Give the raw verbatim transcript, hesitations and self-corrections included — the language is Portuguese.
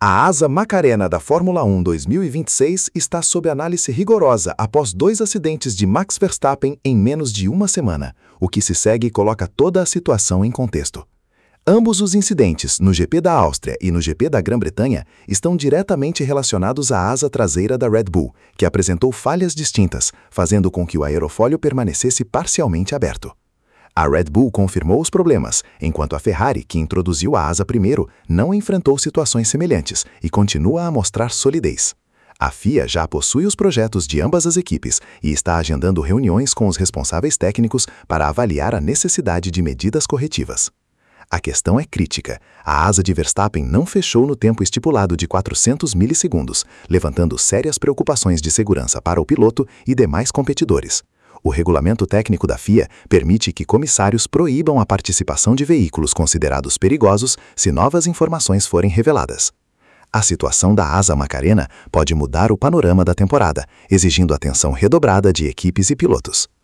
A asa Macarena da Fórmula um dois mil e vinte e seis está sob análise rigorosa após dois acidentes de Max Verstappen em menos de uma semana, o que se segue coloca toda a situação em contexto. Ambos os incidentes, no G P da Áustria e no G P da Grã-Bretanha, estão diretamente relacionados à asa traseira da Red Bull, que apresentou falhas distintas, fazendo com que o aerofólio permanecesse parcialmente aberto. A Red Bull confirmou os problemas, enquanto a Ferrari, que introduziu a asa primeiro, não enfrentou situações semelhantes e continua a mostrar solidez. A F I A já possui os projetos de ambas as equipes e está agendando reuniões com os responsáveis técnicos para avaliar a necessidade de medidas corretivas. A questão é crítica. A asa de Verstappen não fechou no tempo estipulado de quatrocentos milissegundos, levantando sérias preocupações de segurança para o piloto e demais competidores. O regulamento técnico da F I A permite que comissários proíbam a participação de veículos considerados perigosos se novas informações forem reveladas. A situação da asa Macarena pode mudar o panorama da temporada, exigindo atenção redobrada de equipes e pilotos.